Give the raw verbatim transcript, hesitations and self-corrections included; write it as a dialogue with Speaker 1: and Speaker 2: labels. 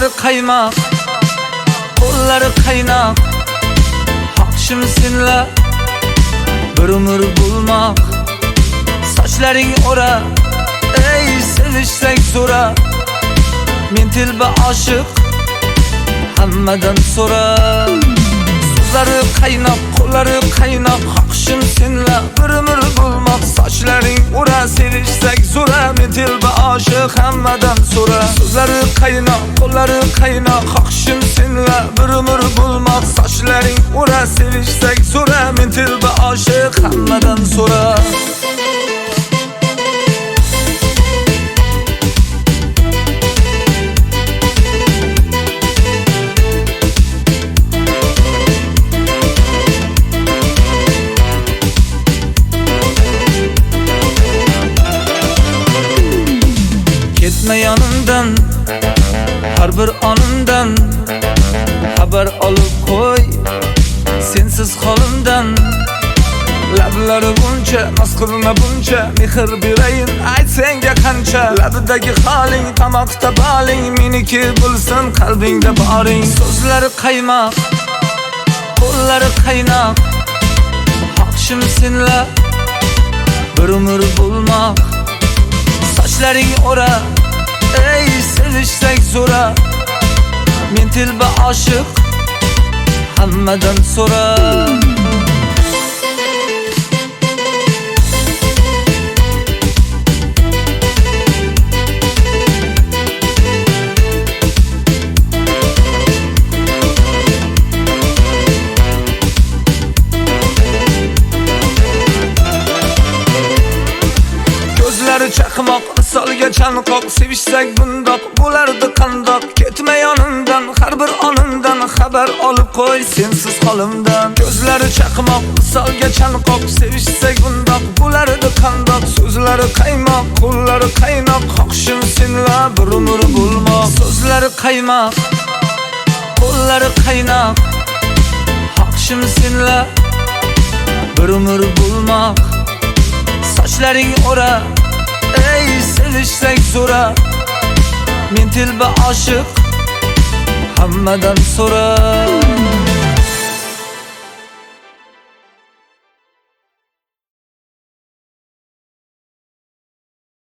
Speaker 1: So'zlari qaymoq, qo'llari qaynoq, haqshim senlar bir umr bo'lmoq. Sochlaring o'ra, ey sevishsak so'ra, men telba oshiq hammadan so'ra. So'zlari qaynoq, qo'llari qaynoq, haqshim senlar bir umr bo'lmoq. Sochlaring o'ra, sevishsak so'ra, men telba oshiq hammadan so'ra. So'zlari qaynoq, qo'llari qaynoq, haqshim senlar bir umr bo'lmoq. Sochlaring o'ra, sevishsak so'ra, men telba oshiq hammadan so'ra. Ketme yanımdan, har bir onimdan xabar olib qo'y, sensiz holimdan. Lablari buncha, noz qilma buncha, mehr berayin ayt senga qancha. Labidagi holing, tomoqda boling, meniki bo'lsin qalbingda boring. So'zlari qaymoq, qo'llari qaynoq, haqshim senlar bir umr bo'lmoq. Sochlaring o'ra, ey sevishsak so'ra, men telba oshiq hammadan so'ra. Ko'zlari chaqmoq, misolga chanqoq, sevishsak bundoq bo'lardi qandoq. Ketma yonimdan, har bir onimdan xabar olib qo'y, sensiz holimdan. Ko'zlari chaqmoq, misolga chanqoq, sevishsak bundoq bo'lardi qandoq. So'zlari qaymoq, qo'llari qaynoq, haqshim senlar bir umr bo'lmoq. So'zlari qaymoq, qo'llari qaynoq, haqshim senlar bir umr bo'lmoq. Sochlaring o'ra, ey sevishsak so'ra, men telba oshiq hammadan so'ra.